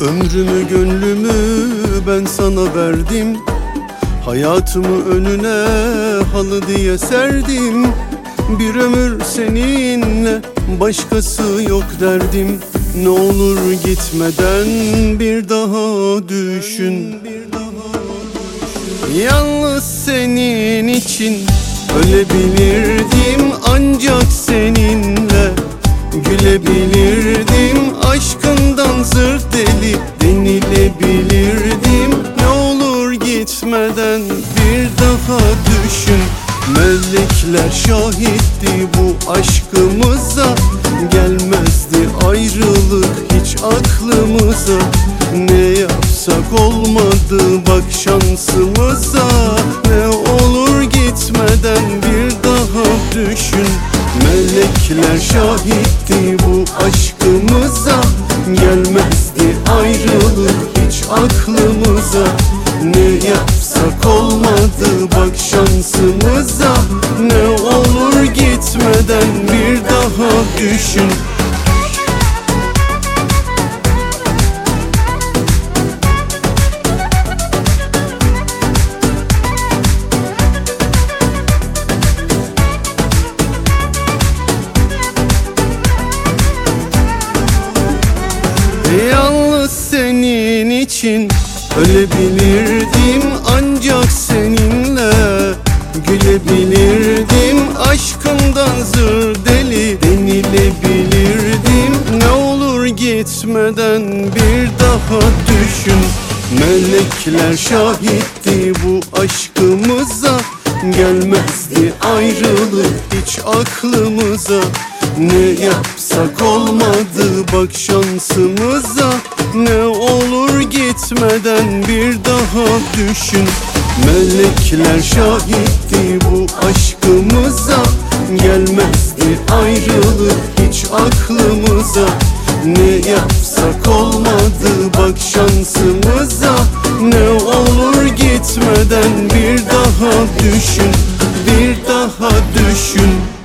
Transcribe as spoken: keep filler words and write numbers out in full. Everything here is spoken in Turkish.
Ömrümü gönlümü ben sana verdim, hayatımı önüne halı diye serdim. Bir ömür seninle başkası yok derdim. Ne olur gitmeden bir daha düşün. Yalnız senin için ölebilirdim, ancak seninle gülebilirdim. Aşkından zırt deli denilebilirdim. Ne olur gitmeden bir daha düşün. Melekler şahitti bu aşkımıza, gelmezdi ayrılık hiç aklımıza. Ne yapsak olmadı bak şansımıza. Ne olur gitmeden bir daha düşün. Melekler şahitti bu aşkımıza, gelmezdi ayrılık hiç aklımıza. Ne yapsak olmadı bak şansımıza. Ne olur gitmeden bir daha düşün. Yalnız senin için ölebilirdim, ancak seninle gülebilirdim. Aşkından zır deli denilebilirdim. Ne olur gitmeden bir daha düşün. Melekler şahitti bu aşkımıza, gelmezdi ayrılık hiç aklımıza. Ne yapsak olmadı bak şansımıza. Ne olur gitmeden bir daha düşün. Melekler şahitti bu aşkımıza, gelmezdi ayrılık hiç aklımıza. Ne yapsak olmadı bak şansımıza. Ne olur gitmeden bir daha düşün. Bir daha düşün.